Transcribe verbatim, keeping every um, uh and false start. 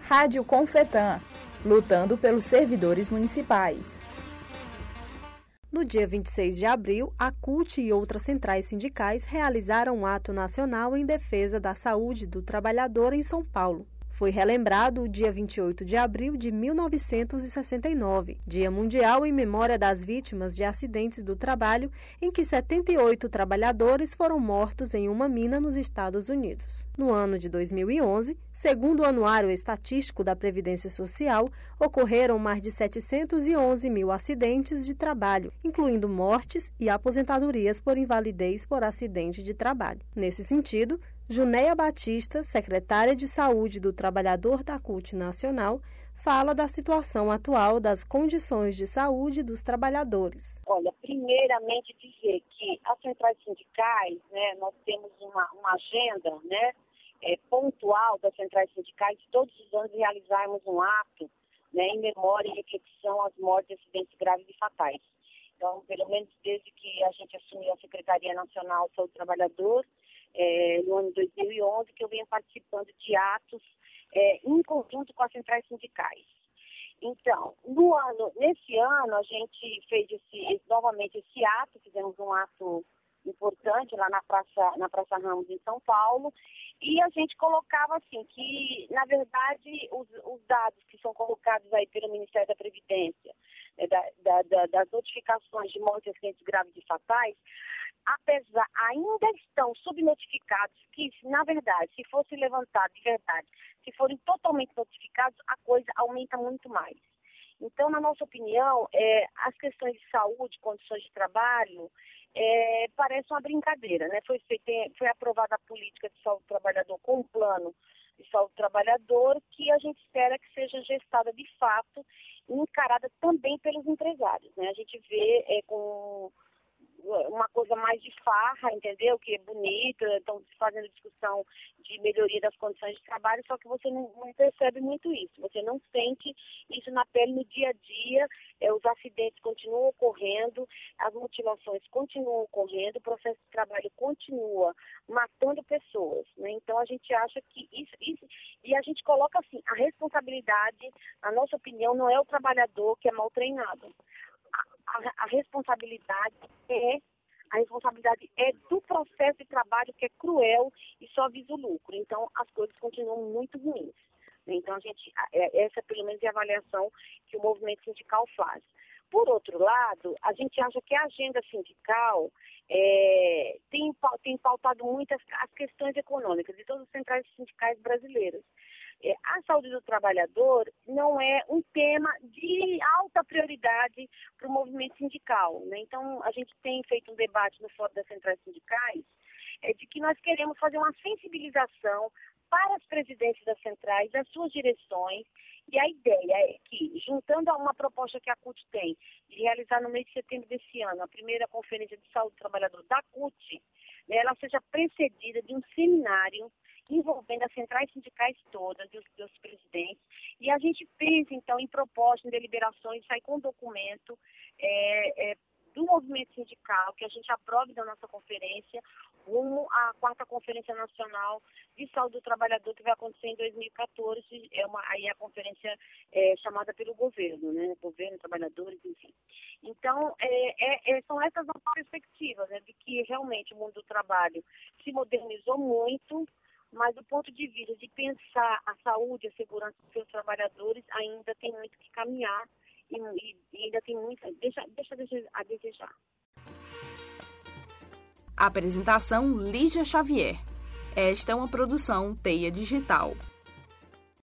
Rádio Confetan, lutando pelos servidores municipais. No dia vinte e seis de abril, a C U T e outras centrais sindicais realizaram um ato nacional em defesa da saúde do trabalhador em São Paulo. Foi relembrado o dia vinte e oito de abril de mil novecentos e sessenta e nove, Dia Mundial em memória das vítimas de acidentes do trabalho, em que setenta e oito trabalhadores foram mortos em uma mina nos Estados Unidos. No ano de dois mil e onze, segundo o Anuário Estatístico da Previdência Social, ocorreram mais de setecentos e onze mil acidentes de trabalho, incluindo mortes e aposentadorias por invalidez por acidente de trabalho. Nesse sentido, Junéia Batista, secretária de Saúde do Trabalhador da C U T Nacional, fala da situação atual das condições de saúde dos trabalhadores. Olha, primeiramente dizer que as centrais sindicais, né, nós temos uma, uma agenda, né, é, pontual das centrais sindicais, todos os anos realizarmos um ato, né, em memória e reflexão às mortes de acidentes graves e fatais. Então, pelo menos desde que a gente assumiu a Secretaria Nacional de Saúde do Trabalhador, É, no ano dois mil e onze, que eu venho participando de atos é, em conjunto com as centrais sindicais. Então, no ano, nesse ano, a gente fez esse, novamente esse ato, fizemos um ato importante lá na Praça, na Praça Ramos, em São Paulo, e a gente colocava assim, que, na verdade, os, os dados que são colocados aí pelo Ministério da Previdência, né, da, da, da, das notificações de mortes, acidentes graves e fatais, apesar, ainda estão subnotificados, que, na verdade, se fosse levantado de verdade, se forem totalmente notificados, a coisa aumenta muito mais. Então, na nossa opinião, é, as questões de saúde, condições de trabalho, é, parece uma brincadeira, né? Foi, feita, foi aprovada a política de saúde do trabalhador com um plano de saúde do trabalhador que a gente espera que seja gestada de fato e encarada também pelos empresários, né? A gente vê é, com uma coisa mais de farra, entendeu? Que é bonita, estão fazendo discussão de melhoria das condições de trabalho, só que você não, não percebe muito isso, você não sente isso na pele no dia a dia, é, os acidentes continuam ocorrendo, as mutilações continuam ocorrendo, o processo de trabalho continua matando pessoas, né? Então a gente acha que isso, isso, e a gente coloca assim, a responsabilidade, na nossa opinião, não é o trabalhador que é mal treinado. A, a responsabilidade é a responsabilidade é do processo de trabalho que é cruel e só visa o lucro. Então, as coisas continuam muito ruins. Então, a gente, essa pelo menos é a avaliação que o movimento sindical faz. Por outro lado, a gente acha que a agenda sindical é, tem, tem pautado muito as, as questões econômicas de todas as centrais sindicais brasileiras. É, a saúde do trabalhador não é um tema de alta prioridade para o movimento sindical, né? Então, a gente tem feito um debate no Fórum das Centrais Sindicais é, de que nós queremos fazer uma sensibilização para as presidências das centrais, das suas direções, e a ideia é que, juntando a uma proposta que a C U T tem, de realizar no mês de setembro desse ano, a primeira Conferência de Saúde do Trabalhador da C U T, né, ela seja precedida de um seminário envolvendo as centrais sindicais todas, e os seus presidentes, e a gente pensa, então, em propostas, em deliberações, sair com um documento é, é, do movimento sindical, que a gente aprove da nossa conferência, rumo à quarta Conferência Nacional de Saúde do Trabalhador, que vai acontecer em dois mil e quatorze, é uma, aí é a conferência é, chamada pelo governo, né, governo, trabalhadores, enfim. Então, é, é, são essas nossas perspectivas, né, de que realmente o mundo do trabalho se modernizou muito, mas do ponto de vista de pensar a saúde e a segurança dos seus trabalhadores, ainda tem muito que caminhar e, e ainda tem muito, deixa, deixa a desejar. Apresentação Lígia Xavier. Esta é uma produção Teia Digital.